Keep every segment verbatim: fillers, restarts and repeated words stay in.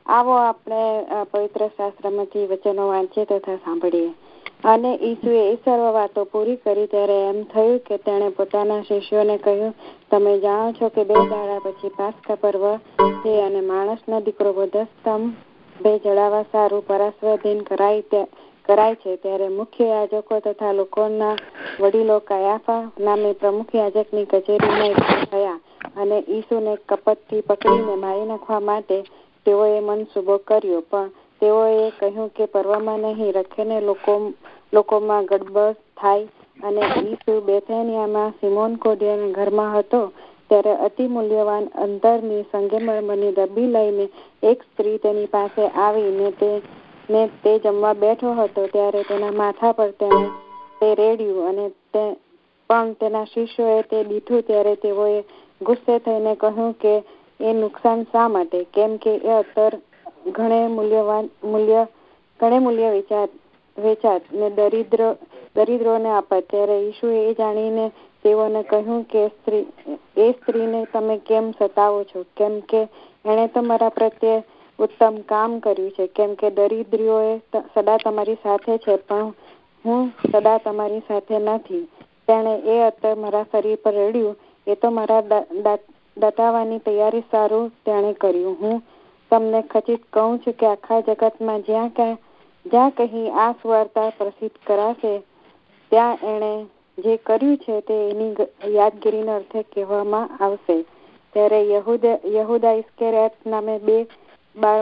આવો આપણે પવિત્ર શાસ્ત્રમાંથી વચનો વાંચીએ તથા સાંભળીએ. અને ઈસુએ એ સર્વ વાતો પૂરી કરી ત્યારે એમ થયું કે તેણે પોતાના શિષ્યોને કહ્યું, તમે જાણો છો કે બે દાડા પછી પાસ્કા પર્વ છે અને માણસનો દીકરો વધસ્તંભ બે જડાવવા સારું પરાસ્વાધીન કરાય કરાય છે. ત્યારે મુખ્ય યાજકો તથા લોકોના વડીલો કાયાફા નામે પ્રમુખ યાજકની કચેરીમાં એકઠા થયા અને ઈસુને કપટથી પકડીને મારી નાખવા માટે તેઓએ મનસુબો કર્યો. પણ તેઓએ કહ્યું કે પર્વમાં નહીં રખેને લોકો લોકોમાં ગડબડ થાય. અને ઈસુ બેથેનિયામાં સિમોન કોઢિયાના ઘરમાં હતો ત્યારે અતિ મૂલ્યવાન અંતરની સંગમરમરની ડબ્બી લઈને એક સ્ત્રી તેની પાસે આવીને તે ને તે જમવા બેઠો હતો. ત્યારે તેના માથા પર તેણે તે રેડ્યું અને તે પણ તેના શિષ્યોએ તે દીઠું. ત્યારે તેઓએ ગુસ્સે થઈને કહ્યું કે એ નુકસાન શા માટે, કેમ કે એ અત્તર ઘણે મૂલ્યવાન મૂલ્ય ઘણે મૂલ્ય વેચાત વેચાત ને દરિદ્ર દરિદ્રોને આપત. ત્યારે ઈસુએ એ જાણીને તેઓને કહ્યું કે સ્ત્રી એ સ્ત્રીને તમે કેમ સતાવો છો, કેમ કે એણે તો મારા પ્રત્યે ઉત્તમ કામ કર્યું છે. કેમ કે દરિદ્રીઓએ સદા તમારી સાથે છે, પણ હું સદા તમારી સાથે નથી. તેણે એ અત્તર મારા શરીર પર રેડ્યું, એ તો મારા દટાવવાની તૈયારી સારું તેણે કર્યું. હું તમને ખચિત કહું છું કે આખા જગતમાં જ્યાં ક્યાં જ્યાં કહી આ સુવાર્તા પ્રસિદ્ધ કરાશે ત્યાં એણે જે કર્યું છે તે એની યાદગીરીના અર્થે કહેવામાં આવશે. ત્યારે યહૂદા યહૂદા ઇસ્કરિયોત નામે બે બાર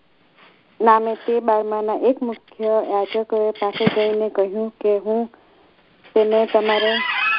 નામે તે બારમાના એક મુખ્ય યાજકોએ પાસે જઈને કહ્યું કે હું તેને તમારે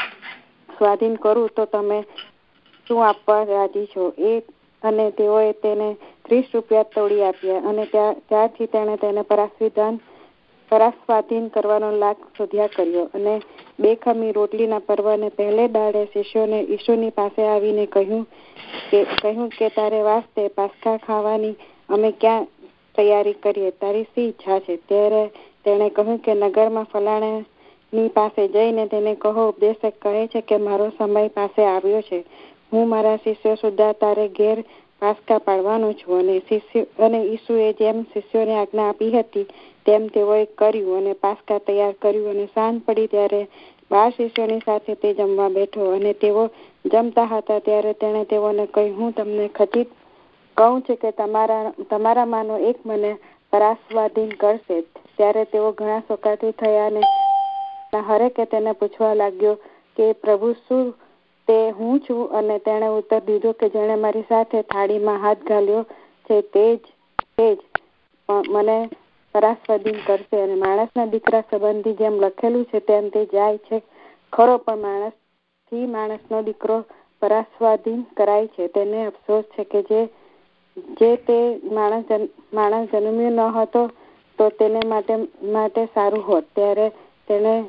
સ્વાધીન કરું તો તમે શું આપવા રાજી છો? એ અને તેઓએ તેને ત્રીસ રૂપિયા તોડી આપ્યા. અને ત્યારથી તેણે તેને પરાસ્વાધીન પરાસ્વાધીન કરવાનો લાગ શોધ્યા કર્યો. અને બે ખમી રોટલીના પર્વને પહેલે દાડે શિષ્યોને ઈસુની પાસે આવીને કહ્યું કે કહ્યું કે તારે વાસ્તે પાસ્કા ખાવાની અમે ક્યાં તૈયારી કરીએ, તારી શી ઈચ્છા છે? ત્યારે તેણે કહ્યું કે નગરમાં ફલાણાની પાસે જઈને તેને કહો, ઉપદેશક કહે છે કે મારો સમય પાસે આવ્યો છે, હું મારા શિષ્યો સુદ્ધા તારે ઘેર પાસ્કા પાડવાનો છું. અને શિષ્ય અને ઈસુએ જેમ શિષ્યોને આજ્ઞા આપી હતી તેમ તેઓએ કર્યું અને પાસ્કા તૈયાર કર્યું. અને સાંજ પડી ત્યારે બાર શિષ્યોની સાથે તે જમવા બેઠો. અને તેઓ જમતા હતા ત્યારે તેણે તેઓને કહ્યું, હું તમને ખચિત કહું છું કે તમારા તમારામાંનો એક મને પરાસ્વાધીન કરશે. ત્યારે તેઓ ઘણા શોકાતુર થયા અને હરેકે તેને પૂછવા લાગ્યો કે પ્રભુ, શું તે હું છું? અને તેણે ઉત્તર દીધો કે જેણે મારી સાથે થાળીમાં હાથ ઘાલ્યો છે તે જ તે જ મને પરાસ્વાધીન કરશે. અને માણસના દીકરા સંબંધી જેમ લખેલું છે તેમ તે જાય છે ખરો, પણ માણસથી માણસનો દીકરો પરાસ્વાધીન કરાય છે. તેને અફસોસ છે કે જે જે તે માણસ માણસ જન્મ્યો ન હતો તો તેને માટે માટે સારું હોત. ત્યારે તેને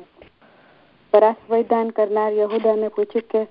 પરાસ્વાધીન કરનાર યહૂદાને પૂછ્યું કે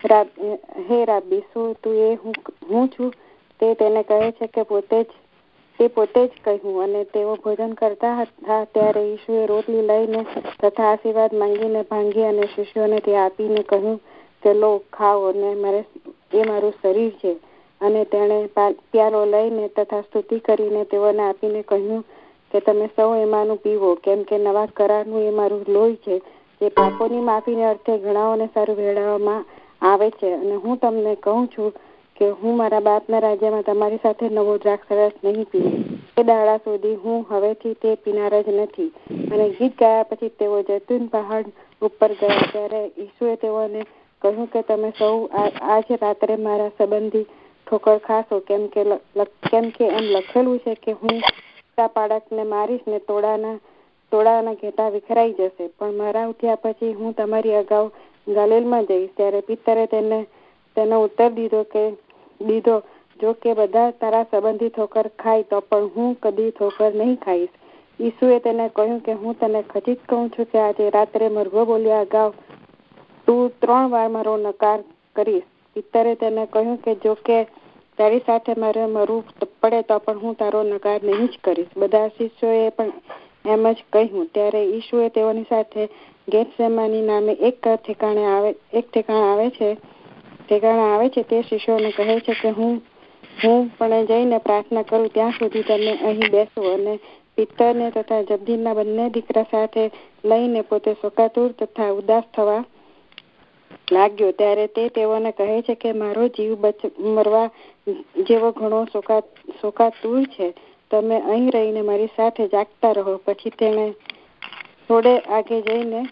હે રાબી, શું તું એ હું છું? તે તેને કહે છે કે પોતે જ તે પોતે જ કહ્યું. અને તેઓ ભોજન કરતા હતા ત્યારે ઈસુએ રોટલી લઈને તથા આશીર્વાદ માંગીને ભાંગી અને શિષ્યોને તે આપીને કહ્યું કે લો, ખાઓ, અને મારે એ મારું શરીર છે. અને તેણે પ્યાલો લઈને તથા સ્તુતિ કરીને તેઓને આપીને કહ્યું કે તમે સૌ એમાંનું પીવો, કેમ કે નવા કરારનું એ મારું લોહી છે, જે પાપોની માફીને અર્થે ઘણાઓને સારું વેડાવવામાં આવે છે. અને હું તમને કહું છું કે હું મારા બાપના રાજ્યમાં તમારી સાથે નવો દ્રાક્ષરસ નહીં પીવું, એ દાડા સુધી હું હવેથી તે પીનાર જ નથી. અને ગીત ગાયા પછી તેઓ જૈતુન પહાડ ઉપર ગયા. ત્યારે ઈસુએ તેઓને કહ્યું કે તમે સૌ આજ રાત્રે મારા સંબંધી ઠોકર ખાશો, કેમ કે કેમ કે એમ લખેલું છે કે હું પાડકને મારીશ ને તોડાના તોડાના ઘેટા વિખરાઈ જશે. પણ મારા ઉઠ્યા પછી હું તમારી અગાઉ ગાલિલમાં જઈશ. ત્યારે પિતરે તેને તેનો ઉત્તર દીધો કે દીધો જો કે બધા તારા સંબંધી ઠોકર ખાય તો પણ હું કદી ઠોકર નહીં ખાઈશ. ઈસુએ તેને કહ્યું કે હું તને ખચિત કહું છું કે આજે રાત્રે મરઘો બોલ્યા અગાઉ તું ત્રણ વાર મારો નકાર કરીશ. પિતરે તેને કહ્યું કે જો કે તારી સાથે મારે મરવું પડે તો પણ હું તારો નકાર નહીં જ કરીશ. બધા શિષ્યોએ પણ એમ જ કહ્યું. ત્યારે ઈસુએ તેઓની સાથે ગેથસેમાની નામે એક ઠેકાણે આવે એક ઠેકાણે આવે છે ઠેકાણે આવે છે તે શિષ્યોને કહે છે કે હું હું પણ જઈને પ્રાર્થના કરું ત્યાં સુધી તમે અહીં બેસો. અને પિત્તરને તથા જબદીના બંને દીકરા સાથે લઈને પોતે શોકાતુર તથા ઉદાસ થવા લાગ્યો. ત્યારે તે તેઓને કહે છે કે મારો જીવ બચ મરવા જેવો ઘણો શોકા શોકાતુર છે. તમે અહીં રહીને મારી સાથે જાગતા રહો. પછી તેણે થોડે આગે જઈને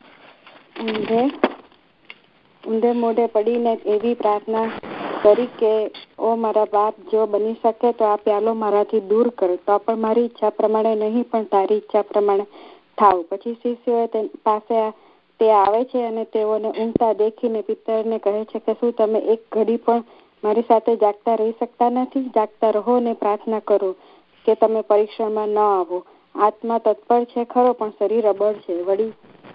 ઊંધે ઊંધે મોઢે પડીને એવી પ્રાર્થના કરી કે ઓ મારા બાપ, જો બની શકે તો આ પ્યાલો મારાથી દૂર કરો, તો પણ મારી ઈચ્છા પ્રમાણે નહીં પણ તારી ઈચ્છા પ્રમાણે થાવ. પછી શિષ્યો તે પાસે તે આવે છે અને તેઓને ઊંઘતા દેખીને પિત્તરને કહે છે કે શું તમે એક ઘડી પણ મારી સાથે જાગતા રહી શકતા નથી? જાગતા રહો ને પ્રાર્થના કરો કે તમે પરીક્ષણમાં ન આવો. આત્મા તત્પર છે ખરો, પણ શરીર અબળ છે. વળી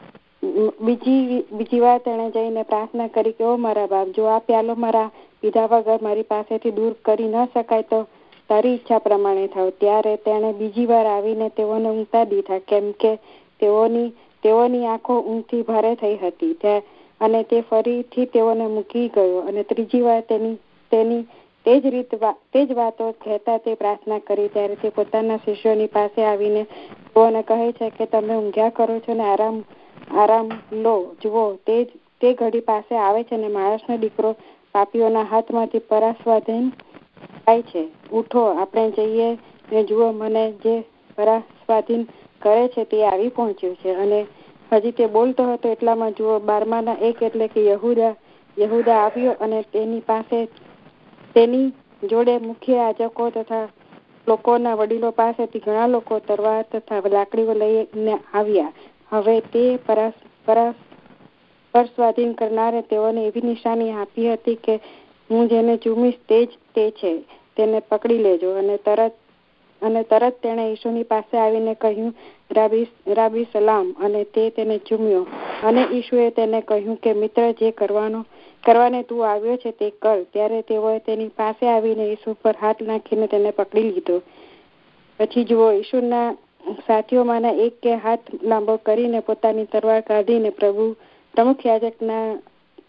બીજી બીજી વાર તેણે જઈને પ્રાર્થના કરી કે ઓ મારા બાપ, જો આ પ્યાલો મારા પીધા વગર મારી પાસેથી દૂર કરી ન શકાય તો તારી ઈચ્છા પ્રમાણે થાવ. ત્યારે તેણે બીજી વાર આવીને તેઓને ઊંઘતા દીધા, કેમ કે તેઓની તેઓની આંખો ઊંઘથી ભારે થઈ હતી. અને તે ફરીથી તેઓને મૂકી ગયો અને ત્રીજી વાર તેની તેની તે જ રીત તે જ વાતો કહેતા તે પ્રાર્થના કરી. ત્યારે તે પોતાના શિષ્યોની પાસે આવીને તેઓને કહે છે કે તમે ઊંઘ્યા કરો છો ને આરામ આરામ લો. જુઓ, તે તે ઘડી પાસે આવે છે અને માણસનો દીકરો પાપીઓના હાથમાંથી પરાસ્વાધીન થાય છે. ઉઠો, આપણે જઈએ ને જુઓ, મને જે પરાસ્વાધીન કરે છે તે આવી પહોંચ્યો છે. અને હજી તે બોલતો હતો એટલામાં જુઓ, બારમાના એક એટલે કે યહૂદા યહૂદા આવ્યો અને તેની પાસે તેની જોડે મુખ્ય યાજકો તથા લોકોના વડીલો પાસેથી ઘણા લોકો તરવાર તથા લાકડીઓ લઈને આવ્યા. હવે તે પરાસ પરાસ પરસ્વાધીન કરનારે તેઓને એવી નિશાની આપી હતી કે હું જેને ચૂમીશ તે જ તે છે, તેને પકડી લેજો. અને તરત અને તરત તેણે ઈસુની પાસે આવીને કહ્યું, રાબી રાબી સલામ, અને તે તેને ચૂમ્યો. અને ઈસુએ તેને કહ્યું કે મિત્ર, જે કરવાનો કરવાને તું આવ્યો છે તે કર. ત્યારે તેઓએ તેની પાસે આવીને ઈસુ પર હાથ નાખીને તેને પકડી લીધો. પછી જુઓ, ઈસુના સાથીઓમાંના એક કે હાથ લાંબો કરીને પોતાની તરવાર કાઢીને પ્રભુ પ્રમુખ યાજકના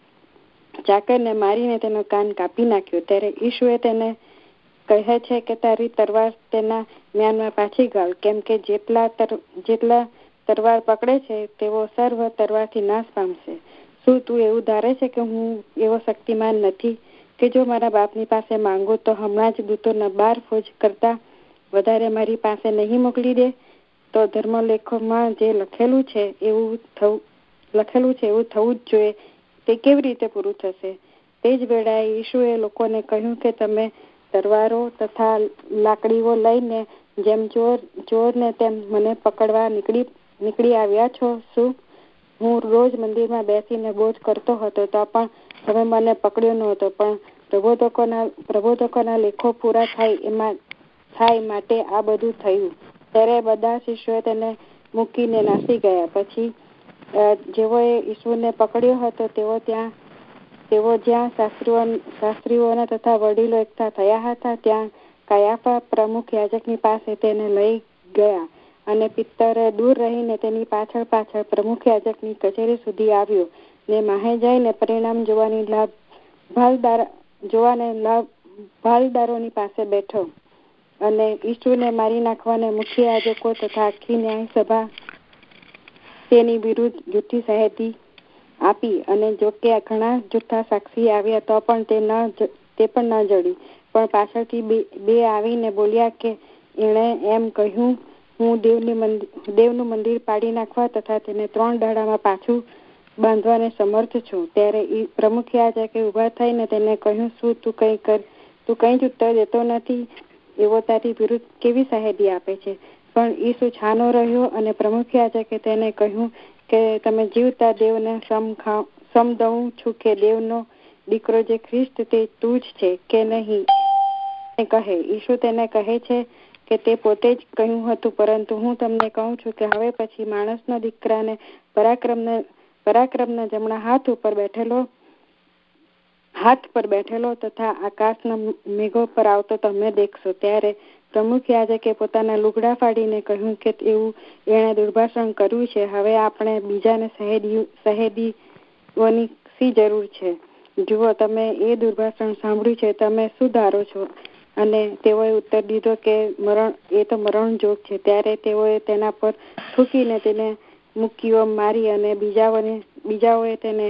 ચાકરને મારીને તેનો કાન કાપી નાખ્યો. ત્યારે ઈસુએ તેને કહે છે કે તારી તરવાર તેના મ્યાનમાં પાછી ગાળ, કેમ કે જેટલા તર જેટલા તરવાર પકડે છે તેઓ સર્વ તરવારથી નાશ પામશે. શું તું એવું ધારે છે કે હું એવો શક્તિમાન નથી કે જો મારા બાપની પાસે માંગુ તો હમણાં જ દૂતોના બાર ફોજ કરતા વધારે મારી પાસે નહીં મોકલી દે? તો ધર્મલેખોમાં જે લખેલું છે એવું થવું લખેલું છે એવું થવું જ જોઈએ. તે કેવી રીતે પૂરું થશે? તે જ વેળાએ ઈસુએ લોકોને કહ્યું કે તમે તરવારો તથા લાકડીઓ લઈને જેમ ચોર ચોરને તેમ મને પકડવા નીકળી નીકળી આવ્યા છો. શું હું રોજ મંદિરમાં બેસીને બોજ કરતો હતો તો પણ તમે મને પકડ્યો નહોતો, પણ પ્રબોધકોના પ્રબોધકોના લેખો પૂરા થાય એમાં થાય માટે આ બધું થયું. ત્યારે બધા શિષ્યોએ તેને મૂકીને નાસી ગયા. પછી જેઓએ ઈસુને પકડ્યો હતો તેઓ ત્યાં તેઓ જ્યાં શાસ્ત્રીઓ શાસ્ત્રીઓના તથા વડીલો એકઠા થયા હતા ત્યાં કાયાફા પ્રમુખ યાજકની પાસે તેને લઈ ગયા. અને પિત્તરે દૂર રહીને તેની પાછળ પાછળ પ્રમુખ યાજકની કચેરી સુધી આવ્યો ને માહે જઈને પરિણામ જોવાની લાભ ભાલદાર જોવાને લાભ ભાલદારોની પાસે બેઠો. અને ઈસુને મારી નાખવાને મુખ્ય યાજકો તથા આખી ન્યાય સભા તેની વિરુદ્ધ જૂઠી સાહેદી આપી. અને જો કે ઘણા જૂઠા સાક્ષી આવ્યા તો પણ તે ન તે પણ ન જડ્યું. પણ પાછળથી બે બે આવીને બોલ્યા કે એણે એમ કહ્યું, હું દેવની મંદિર દેવનું મંદિર પાડી નાખવા તથા તેને ત્રણ દાડામાં પાછું બાંધવાને સમર્થ છું. ત્યારે પ્રમુખ યાજકે ઉભા થઈને તેને કહ્યું, શું તું કઈ કર તું કઈ જ ઉત્તર દેતો નથી? એવો તારી વિરુદ્ધ કેવી સાહેદી આપે છે? પણ ઈસુ છાનો રહ્યો. અને પ્રમુખ યાજકે તેને કહ્યું કે તમે જીવતા દેવને સમ સમ દઉં છું કે દેવનો દીકરો જે ખ્રિસ્ત તે તું જ છે કે નહીં કહે. ઈસુ તેને કહે છે કે તે પોતે જ કહ્યું હતું, પરંતુ હું તમને કહું છું કે હવે પછી માણસના દીકરાને પરાક્રમના પરાક્રમના જમણા હાથ ઉપર બેઠેલો હાથ પર બેઠેલો તથા આકાશના મેઘો પર આવતો તમે દેખશો. ત્યારે પ્રમુખ યાજકે પોતાના લુગડા ફાડીને કહ્યું કે એવું એણે દુર્ભાષણ કર્યું છે. હવે આપણે બીજાને સહેદી સહેદીઓની શી જરૂર છે? જુઓ, તમે એ દુર્ભાષણ સાંભળ્યું છે. તમે શું ધારો છો? અને તેઓએ ઉત્તર દીધો કે મરણ એ તો મરણ જોગ છે. ત્યારે તેઓએ તેના પર થૂકીને તેને મૂકીઓ મારી અને બીજાઓને બીજાઓએ તેને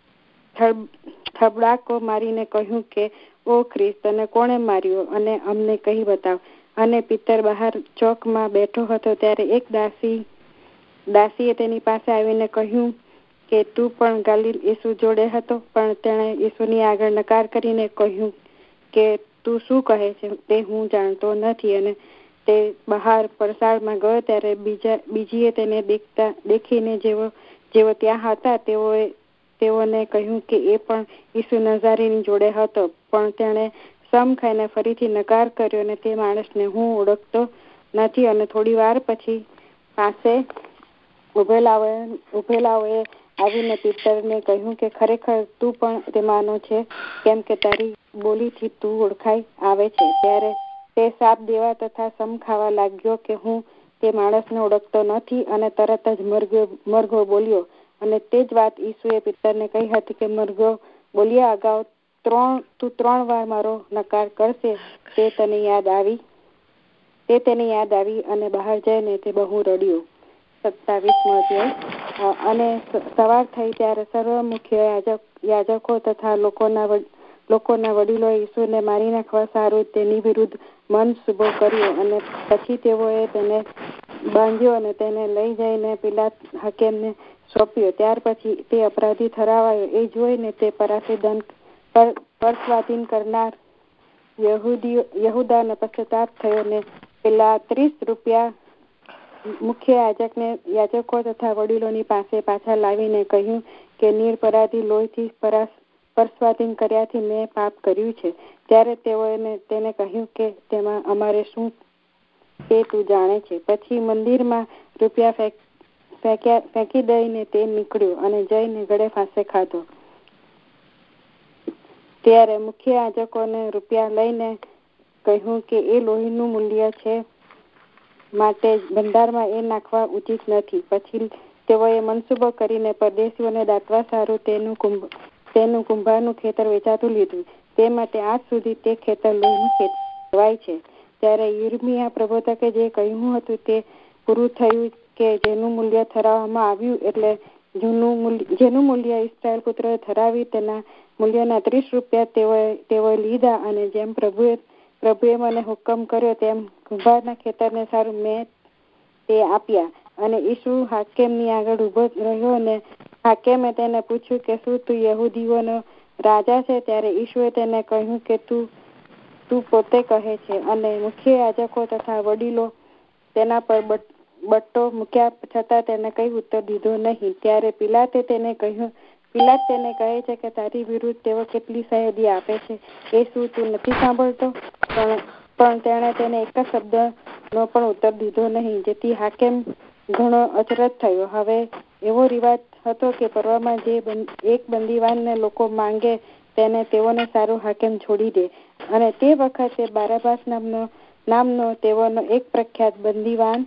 થબડાકો મારીને કહ્યું કે ઓ ખ્રિસ્ત, તને કોણે માર્યો અને અમને કહી બતાવ. અને પિત્તર બહાર ચોકમાં બેઠો હતો ત્યારે એક દાસી દાસીએ તેની પાસે આવીને કહ્યું કે તું પણ ગાલિલ યેસુ જોડે હતો. પણ તેણે યેસુની આગળ નકાર કરીને કહ્યું કે તું શું કહે છે તે હું જાણતો નથી. અને તે બહાર પરસાળમાં ગયો ત્યારે બીજા બીજીએ તેને દેખતા દેખીને જેવો જેવો ત્યાં હતા તેઓએ તેઓને કહ્યું કે એ પણ યેસુ નજારીની જોડે હતો. પણ તેણે સમ ખાઈને ફરીથી નકાર કર્યો અને તે માણસને હું ઓળખતો નથી. અને થોડી વાર પછી પાસે ઉભેલાઓએ ઉભેલાઓએ આવીને પિત્તરને કહ્યું કે ખરેખર તું પણ તેમાંનો છે, કેમ કે તારી બોલીથી તું ઓળખાઈ આવે છે. ત્યારે તે સાપ દેવા તથા સમ ખાવા લાગ્યો કે હું તે માણસને ઓળખતો નથી. અને તરત જ મરઘો મરઘો બોલ્યો. અને તે જ વાત ઈસુએ પિત્તરને કહી હતી કે મરઘો બોલ્યા અગાઉ ત્રણ તું ત્રણ વાર મારો નકાર કરશે. તે તને યાદ આવી તે તેને યાદ આવી અને બહાર જઈને તે બહુ રડ્યો. સત્તાવીસમો અધ્યાય. અને સવાર થઈ ત્યારે સર્વ મુખ્ય યાજક યાજકો તથા લોકોના લોકોના વડીલો ઈસુને મારી નાખવા સારું તેની વિરુદ્ધ મન શુભો કર્યો. અને પછી તેઓએ તેને બાંધ્યો અને તેને લઈ જઈને પિલાત હાકેમને સોંપ્યો. ત્યાર પછી તે અપરાધી ઠરાવાયો. એ જોઈને તે પરાસીદન પર પરસ્વાધીન કરનાર યહૂદીઓ યહૂદાને પશ્ચાતાપ થયો ને પેલા ત્રીસ રૂપિયા મુખ્ય યાજકને યાજકો તથા વડીલોની પાસે પાછા લાવીને કહ્યું કે નિરપરાધી લોહીથી પરસ્વાધીન કર્યાથી મેં પાપ કર્યું છે. ત્યારે તેઓએ તેને કહ્યું કે તેમાં અમારે શું તે તું જાણે છે. પછી મંદિરમાં રૂપિયા ફેંક્યા ફેંકી દઈને તે નીકળ્યો અને જઈને ગળે ફાંસે ખાધો. ત્યારે મુખ્ય યાજકોને રૂપિયા લઈને કહ્યું કે એ લોહીનું મૂલ્ય છે, માટે ભંડારમાં એ નાખવા ઉચિત નથી. પછી તેઓએ મનસુબો કરીને પરદેશીઓને દાટવા સારું તેનું કુંભ તેનું કુંભારનું ખેતર વેચાતું લીધું. તે માટે આજ સુધી તે ખેતર લોહીનું ખેતર કહેવાય છે. ત્યારે યિર્મયાહ પ્રબોધકે જે કહ્યું હતું તે પૂરું થયું કે જેનું મૂલ્ય ઠરાવવામાં આવ્યું, એટલે જેનું મૂલ્ય જેનું મૂલ્ય ઇસ્રાયેલ પુત્રોએ ઠરાવી તેના મૂલ્યના ત્રીસ રૂપિયા તેઓએ તેઓએ લીધા. અને જેમ પ્રભુએ પ્રભુએ મને હુકમ કર્યો તેમ કુંભારના ખેતરને સારું મેં તે આપ્યા. અને ઈસુ હાકેમની આગળ ઉભો રહ્યો અને હાકેમે તેને પૂછ્યું કે શું તું યહૂદીઓનો રાજા છે? ત્યારે ઈસુએ તેને કહ્યું કે તું તું પોતે કહે છે. અને મુખ્ય યાજકો તથા વડીલો તેના પર બટ્ટો મૂક્યા છતાં તેને કઈ ઉત્તર દીધો નહીં. ત્યારે પિલાતે તેને કહ્યું પિલાત તેને કહે છે કે તારી વિરુદ્ધ તેઓ કેટલી સહદી આપે છે, એ શું તું નથી સાંભળતો? પણ પણ તેણે તેને એક જ શબ્દનો પણ ઉત્તર દીધો નહીં, જેથી હાકેમ ઘણો અચરજ થયો. હવે એવો રિવાજ હતો કે પરવામાં જે એક બંદીવાનને લોકો માંગે તેને તેઓને સારું હાકેમ છોડી દે. અને તે વખતે બારાબાસ નામનો નામનો તેઓનો એક પ્રખ્યાત બંદીવાન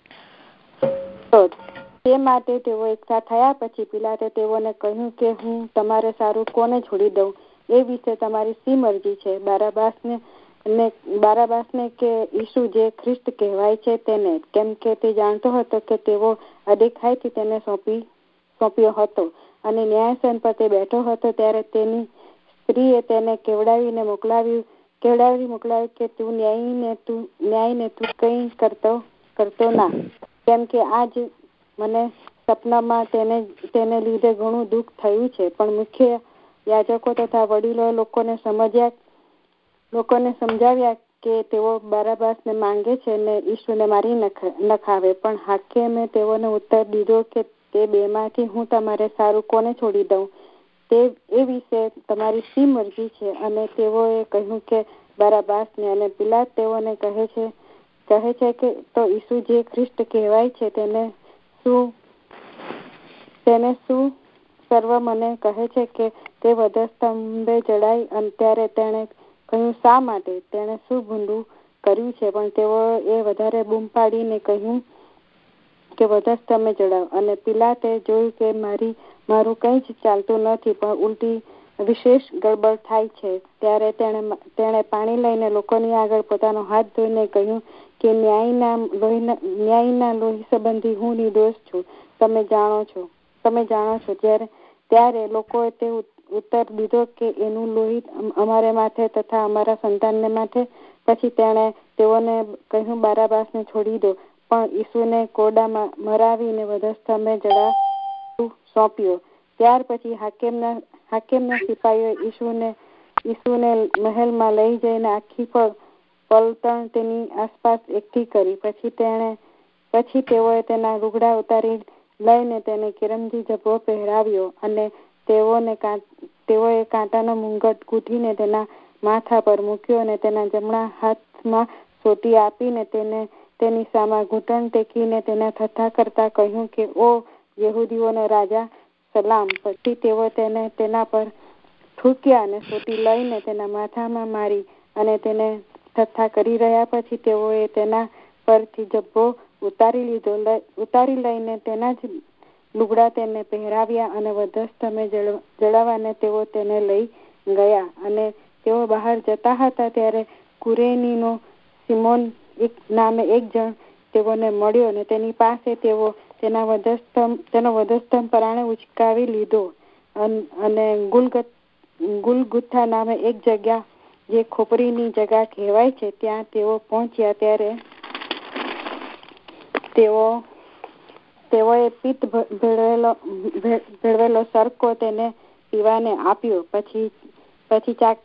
હતો. તે માટે તેઓ એકઠા થયા. પછી પિલાતે તેઓને કહ્યું કે હું તમારે સારું કોને છોડી દઉં, એ વિશે તમારી શી મરજી છે? બારાબાસને ને બારાબાસને કે ઈસુ જે ખ્રિસ્ત કહેવાય છે તેને? કેમ કે તે જાણતો હતો કે તેઓ અદેખાઈથી તેને સોંપી સોંપ્યો હતો. અને ન્યાયસન પર તે બેઠો હતો. ત્યારે તેની સ્ત્રીએ તેને કેવડાવીને મોકલાવ્યું કેવડાવી મોકલાવ્યું કે તું ન્યાયને તું ન્યાયને તું કંઈ કરતો કરતો ના, કેમ કે આજ મને સપનામાં તેને તેને લીધે ઘણું દુઃખ થયું છે. પણ મુખ્ય યાજકો તથા વડીલો લોકોને સમજ્યા લોકોને સમજાવ્યા કે તેઓ બારાબાસને માંગે છે ને ઈસુને મારી નખાવે. પણ હાકેમે તેઓને ઉત્તર દીધો કે તે બેમાંથી હું તમારે સારું કોને છોડી દઉં, તે એ વિશે તમારી શી મરજી છે? અને તેઓએ કહ્યું કે બારાબાસને. અને પિલાત તેઓને કહે છે કહે છે કે તો ઈસુ જે ખ્રિસ્ત કહેવાય છે તેને શું તેને શું સર્વ મને કહે છે કે તે વધસ્તંભે જડાય? અને ત્યારે તેણે કહ્યું શા માટે? તેણે શું ભૂંડું કર્યું છે? પણ તેઓ એ વધારે બૂમ પાડીને કહ્યું કે વધસ્તંભે જડાવ. અને પિલાતે જોયું કે મારી મારું કંઈ જ ચાલતું નથી, પણ ઉલટી વિશેષ ગડબડ થાય છે. ત્યારે તેણે તેણે પાણી લઈને લોકોની આગળ પોતાનો હાથ ધોઈને કહ્યું કે ન્યાયના લોહીના ન્યાયના લોહી સંબંધી હું નિર્દોષ છું. તમે જાણો છો તમે જાણો છો જ્યારે ત્યારે લોકોએ તે ઉત્તર દીધો કે એનું લોહી અમારે માથે તથા અમારા સંતાનને માથે. પછી તેણે તેઓને કહ્યું, બારાબાસને છોડી દો. પણ ઈસુને કોરડામાં મરાવીને વધસ્તંભે જડાવવા સોંપ્યો. ત્યાર પછી હાકેમના હાકેમના સિપાહીઓ ઈસુને ઈસુને મહેલમાં લઈ જઈને આખી પલટણ તેની આસપાસ એકઠી કરી. પછી તેણે પછી તેઓએ તેના લુગડા ઉતારી લઈને તેને કિરમજી જબ્બો પહેરાવ્યો અને તેઓને તેઓએ કાંટાનો મુંગટ ગૂંથીને તેના માથા પર મૂક્યો અને તેના જમણા હાથમાં સોટી આપીને તેને તેની સામે ઘૂંટણ ટેકીને તેને થથ્થા કરતા કહ્યું કે ઓ યહૂદીઓનો રાજા, સલામ. પછી તેઓ તેને તેના પર થૂક્યા અને સોટી લઈને તેના માથામાં મારી અને તેને થથ્થા કરી રહ્યા. પછી તેઓએ તેના પરથી જબ્બો ઉતારી લીધો ઉતારી લઈને તેના જ લુગડા તેને પહેરાવ્યા અને વધસ્તંભે જડાવવાને તેઓ તેને લઈ ગયા. અને તેઓ બહાર જતા હતા ત્યારે કુરેનીનો સિમોન એક નામે એક જણ તેઓને મળ્યો અને તેની પાસે તેઓ તેના વધસ્તંભ તેનો વધસ્તંભ પરાણે ઉચકાવી લીધો. અને ગુલગત ગુલગુથા નામે એક જગ્યા જે ખોપરીની જગ્યા કહેવાય છે ત્યાં તેઓ પહોંચ્યા. ત્યારે તેઓ તેઓએ પિત્ત ભેળવેલો ભેળવેલો સરકો તેને પીવાને આપ્યો. પછી પછી ચાક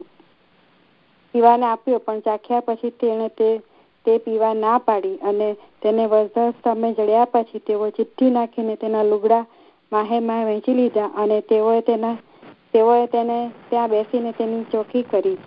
પીવાને આપ્યો પણ ચાખ્યા પછી તેણે તે તે પીવા ના પાડી અને તેને વધસ્તંભે જડ્યા. પછી તેઓ ચિઠ્ઠી નાખીને તેના લુગડા માહે માહે વહેંચી લીધા અને તેઓએ તેના તેઓએ તેને ત્યાં બેસીને તેની ચોકી કરી.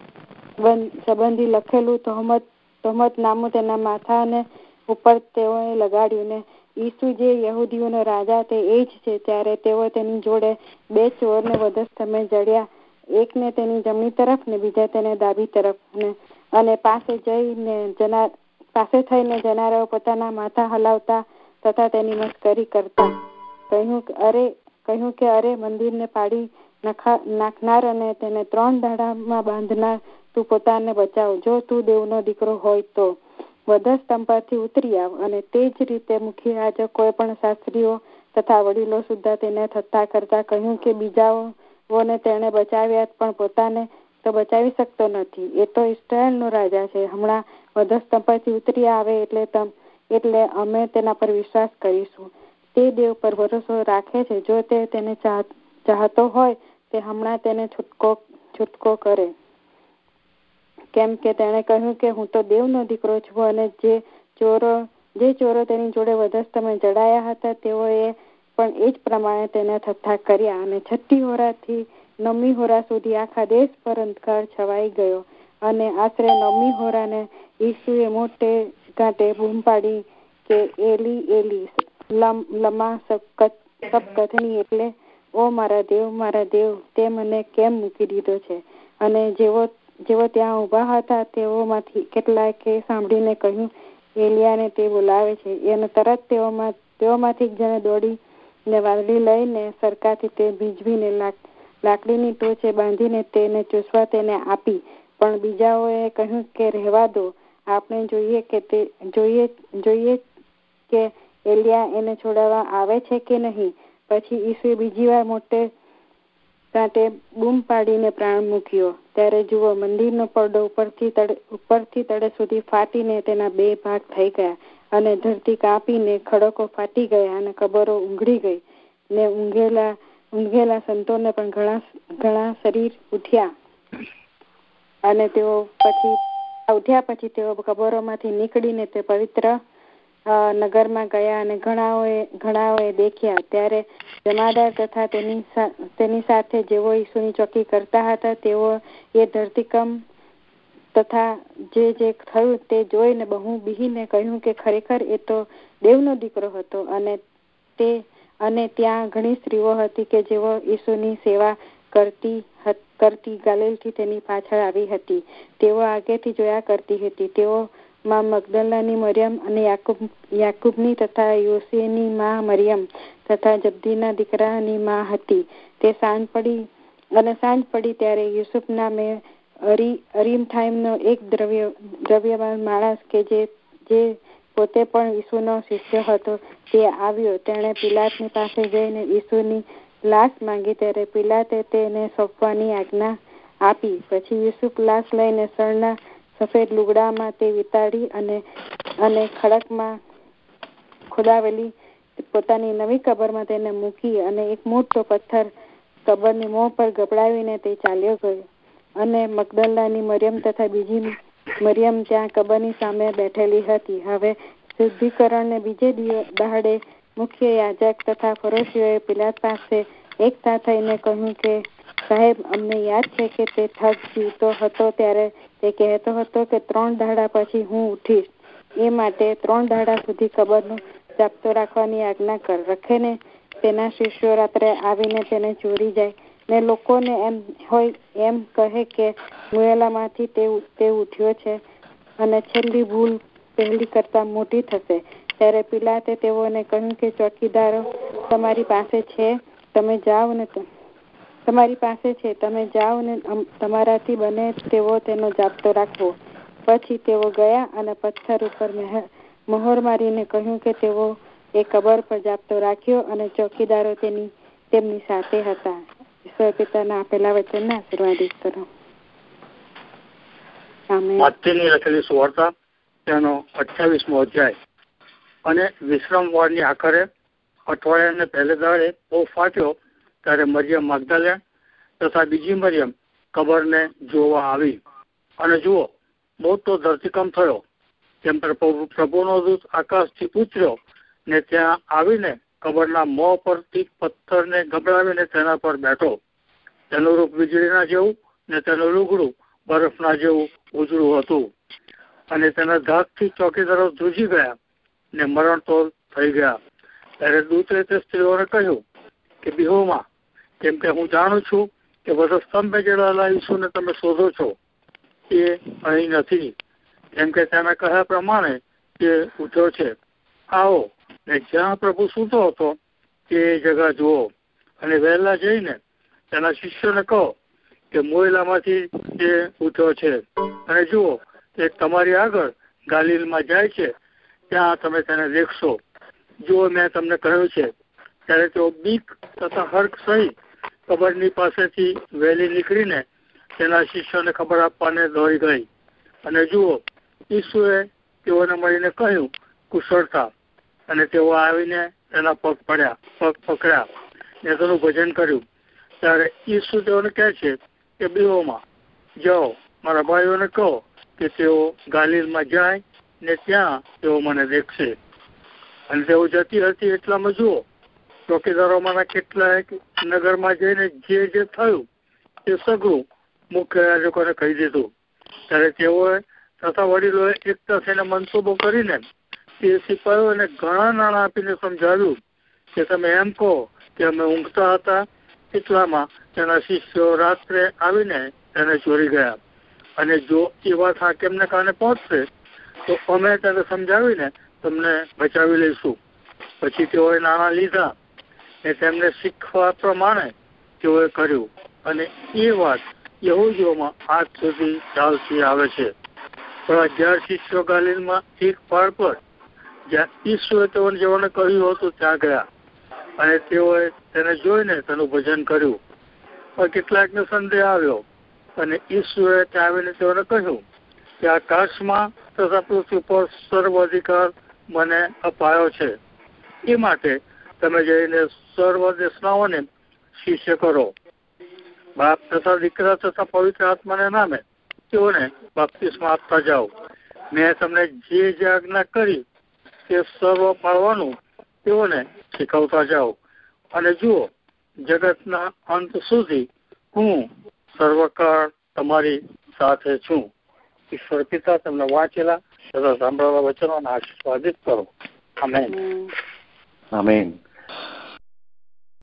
સંબંધી લખેલું તહોમત તહોમત નામું તેના માથાને ઉપર તેઓએ લગાડ્યું ને ઈસુ જે યહૂદીઓનો રાજા તે એ જ છે. ત્યારે તેઓ તેની જોડે બે ચોરને વધસ્તંભે જડ્યા, એકને તેની જમણી તરફ ને બીજા તેને ડાબી તરફ. ને અને પાસે જઈને જનાર પાસે થઈને જનારાઓ પોતાના માથા હલાવતા તથા તેની મસ્કરી કરતા કહ્યું અરે કહ્યું કે અરે મંદિરને પાડી નાખનાર અને તેને ત્રણ દાડામાં બાંધનાર, તું પોતાને બચાવ. જો તું દેવનો દીકરો હોય તો વધસ્તંભ પરથી ઉતરી આવ. અને તે જ રીતે મુખ્ય યાજકોએ પણ શાસ્ત્રીઓ તથા વડીલો સુદ્ધા તેને થથ્થા કરતા કહ્યું કે બીજાઓને તેણે બચાવ્યા પણ પોતાને તો બચાવી શકતો નથી. એ તો ઇસ્રાએલનો રાજા છે. હમણાં વધસ્તંભ પરથી ઉતરી આવે એટલે તમ એટલે અમે તેના પર વિશ્વાસ કરીશું. તે દેવ પર ભરોસો રાખે છે. જો તે તેને ચાહતો હોય તે હમણાં તેને છૂટકો છૂટકો કરે. કેમ કે તેણે કહ્યું કે હું તો દેવનો દીકરો છું. અને જે ચોરો જે ચોરો તેની જોડે વધસ્તંભે જડાયા હતા તેઓએ પણ એ જ પ્રમાણે તેને થથ્થા કર્યા. અને છઠ્ઠી હોરાથી નવમી હોરા સુધી આખા દેશ પર અંધકાર છવાઈ ગયો. અને આશરે નવમી હોરાને ઈસુએ મોટે ઘાટે બૂમ પાડી કે એલી એલી લમા સબકથની, એટલે ઓ મારા દેવ મારા દેવ તે મને કેમ મૂકી દીધો છે. અને જેવો જેવો ત્યાં ઉભા હતા તેઓમાંથી કેટલાકે સાંભળીને કહ્યું, એલિયાને તે બોલાવે છે. એને તરત તેઓમાં તેઓમાંથી એક જણે દોડી ને વાદળી લઈને સરકાથી તે ભીંજવીને લાકડીની ટોચે બાંધીને તેને ચૂસવા તેને આપી. પણ બીજાઓએ કહ્યું કે રહેવા દો, આપણે જોઈએ કે તે જોઈએ જોઈએ કે એલિયા એને છોડાવવા આવે છે કે નહીં. પછી ઈસુએ બીજી વાર મોટે કાંટે બૂમ પાડીને પ્રાણ મૂક્યો. ત્યારે જુઓ, મંદિરનો પડદો ઉપરથી તળે ઉપરથી તળે સુધી ફાટીને તેના બે ભાગ થઈ ગયા અને ધરતી કાપીને ખડકો ફાટી ગયા અને કબરો ઊંઘડી ગઈ. ને ઊંઘેલા ઊંઘેલા સંતોને પણ ઘણા ઘણા શરીર ઉઠ્યા. અને તેઓ પછી ઉઠ્યા પછી તેઓ કબરોમાંથી નીકળીને તે પવિત્ર નગરમાં ગયા અને ઘણાઓએ ઘણાઓએ દેખ્યા. ત્યારે જમાદાર તથા તેની તેની સાથે જેઓ ઈસુની ચોકી કરતા હતા તેઓ એ ધરતીકંપ તથા જે જે થયું તે જોઈને બહુ બીહીને કહ્યું કે ખરેખર એ તો દેવનો દીકરો હતો. અને તે અને ત્યાં ઘણી સ્ત્રીઓ હતી કે જેઓ ઈસુની સેવા કરતી કરતી ગાલિલથી તેની પાછળ આવી હતી. તેઓ આગેથી જોયા કરતી હતી. તેઓ માં મગદલની મરિયમ અને યાકૂબ યાકૂબની તથા યોસેની માં મરિયમ તથા જબ્દીના દીકરાની માં હતી. તે સાંજ પડી અને સાંજ પડી ત્યારે યુસુફ નામે અરીમથાઈમનો એક દ્રવ્ય દ્રવ્યવાન માણસ કે જે જે પોતે પણ ઈસુનો શિષ્ય હતો તે આવ્યો. તેણે પિલાતની પાસે જઈને ઈસુની લાશ માંગી ત્યારે પિલાતે તેને સોંપવાની આજ્ઞા આપી. પછી યુસુફ લાશ લઈને સણના સફેદ લુગડામાં તે વિતાડી અને અને ખડકમાં ખોદાવેલી પોતાની નવી કબરમાં તેને મૂકી અને એક મોટો પથ્થર કબરની મોં પર ગબડાવીને તે ચાલ્યો ગયો. અને મગદલનાની મરિયમ તથા બીજી મરિયમ ત્યાં કબરની સામે બેઠેલી હતી. હવે શુદ્ધિકરણને બીજે દહાડે મુખ્ય યાજક તથા ફરોશીઓએ પિલાત પાસે એકઠા થઈને કહ્યું કે સાહેબ, અમને યાદ છે કે તે ઠગ જીવતો હતો ત્યારે તે કહેતો હતો કે ત્રણ દાડા પછી હું ઉઠીશ. એ માટે ત્રણ દાડા સુધી કબરનો જાપ્તો રાખવાની આજ્ઞા કર. રખે ને તેના શિષ્યો રાત્રે આવીને તેને ચોરી જાય ને લોકોને એમ હોય એમ કહે કે મુએલામાંથી તે તે ઉઠ્યો છે અને છેલ્લી ભૂલ પહેલી કરતા મોટી થશે. ત્યારે પિલાતે તેઓને કહ્યું કે ચોકીદારો તમારી પાસે છે, તમે જાઓ ને તમારી પાસે છે તમે જાઓ ને તમારાથી બને તેવો તેનો જાપ્તો રાખવો. પછી તેઓ ગયા અને પથ્થર ઉપર મહોર મારીને કહ્યું કે તેઓ એ કબર પર જાપ્તો રાખ્યો અને ચોકીદારો તેની તેમની સાથે હતા. ઈશ્વર પિતાના આપેલા વચનને આશીર્વાદિત કરો. માથેની લખેલી સુવાર્તા તેનો અઠ્યાવીસમો અધ્યાય. અને વિશ્રામ વારની આખરે અઠવાડિયાને પહેલે દાડે બહુ ફાટ્યો ત્યારે મરિયમ મગદલેન તથા બીજી મરિયમ કબરને જોવા આવી. અને જુઓ, મોટો ધરતીકંપ થયો. તેમ પર પ્રભુનો દૂત આકાશથી ઉતર્યો ને ત્યાં આવીને કબરના મોં પરથી પથ્થરને ગબડાવીને તેના પર બેઠો. તેનું રૂપ વીજળીના જેવું ને તેનું લુગડું બરફના જેવું ઉજળું હતું. અને તેના ધાકથી ચોકીદારો ધ્રુજી ગયા ને મરણતોલ થઈ ગયા. ત્યારે દૂતે તે સ્ત્રીઓને કહ્યું કે બિહોમાં, કેમ કે હું જાણું છું કે વધસ્તંભે જડાયેલા ઈસુને તમે શોધો છો. એ અહીં નથી, કેમ કે તેના કહ્યા પ્રમાણે તે ઉઠ્યો છે. આવો ને જ્યાં પ્રભુ સૂતો હતો તે જગા જુઓ અને વહેલા જઈને તેના શિષ્યોને કહો કે મોયલામાંથી તે ઉઠ્યો છે. અને જુઓ, તે તમારી આગળ ગાલિલમાં જાય છે, ત્યાં તમે તેને દેખશો. જો મેં તમને કહ્યું છે. ત્યારે તેઓ બીક તથા હર્ક સહિત કબરની પાસેથી વહેલી નીકળીને તેના શિષ્યોને ખબર આપવાને દોડી ગઈ. અને જુઓ, ઈસુએ તેઓને મળીને કહ્યું કુશળતા. અને તેઓ આવીને તેના પગ પડ્યા પગ પકડ્યા ને તેનું ભજન કર્યું. ત્યારે ઈસુ તેઓને કહે છે કે બીઓમાં જાઓ, મારા ભાઈઓને કહો કે તેઓ ગાલિલમાં જાય ને ત્યાં તેઓ મને દેખશે. અને તેઓ જતી હતી એટલામાં જુઓ, ચોકીદારોમાંના કેટલાય નગરમાં જઈને જે જે થયું તે સગળું મુખ્ય યાજકોને કહી દીધું. ત્યારે તેઓએ તથા વડીલોએ એકતા થઈને મનસૂબો કરીને તે સિપાહીઓને ઘણા નાણાં આપીને સમજાવ્યું કે તમે એમ કહો કે અમે ઊંઘતા હતા. એટલામાં તેના શિષ્યો રાત્રે આવીને તેને ચોરી ગયા. અને જો એ વાત હાકેમને કાને પહોંચશે તો અમે તેને સમજાવીને તમને બચાવી લઈશું. પછી તેઓએ નાણાં લીધા ને તેમને શીખવા પ્રમાણે તેઓએ કર્યું. અને એ વાત યહૂદીઓમાં આજ સુધી ચાલતી આવે છે. પણ અગિયાર શિષ્યો ગાલિલમાં એક પહાડ પર જ્યાં ઈસુએ તેઓને જેઓને કહ્યું હતું ત્યાં ગયા. અને તેઓએ તેને જોઈને તેનું ભજન કર્યું. પણ કેટલાકને સંદેહ આવ્યો. અને ઈસુએ ત્યાં આવીને તેઓને કહ્યું કે આકાશમાં તથા પૃથ્વી પર સર્વ અધિકાર મને અપાયો છે. એ માટે તમે જઈને સર્વ દેશનાઓને શિષ્ય કરો. બાપ તથા દીકરા તથા પવિત્ર આત્માને નામે તેઓને બાપ્તિસ્મા આપતા જાઓ. મેં તમને જે જે આજ્ઞા કરી તે સર્વ પાળવાનું તેઓને શીખવતા જાઓ. અને જુઓ, જગતના અંત સુધી હું સર્વકાળ તમારી સાથે છું. ઈશ્વર પિતા તમને વાંચેલા તથા સાંભળેલા વચનોને આશીર્વાદિત કરો. આમેન. આમેન.